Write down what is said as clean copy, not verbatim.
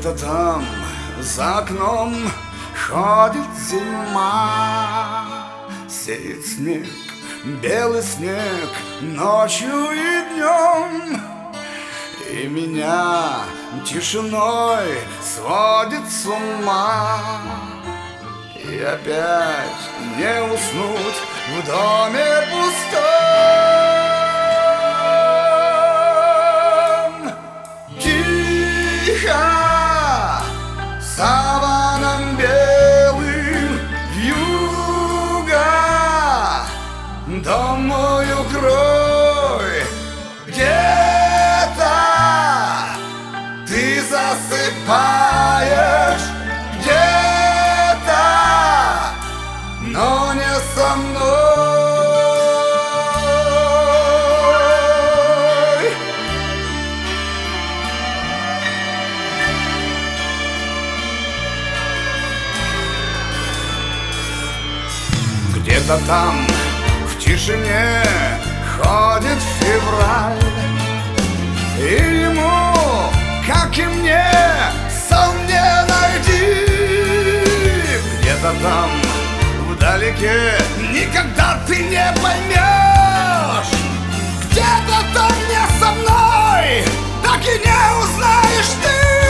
Где-то там за окном ходит зима, сеет снег, белый снег ночью и днем, и меня тишиной сводит с ума. И опять не уснуть в доме пустом. Тихо саваном белым вьюга, дом мой укрой, где-то ты засыпаешь, где-то, но не со мной. Где-то там в тишине ходит февраль, и ему, как и мне, сон не найти. Где-то там вдалеке никогда ты не поймешь, где-то там не со мной, так и не узнаешь ты.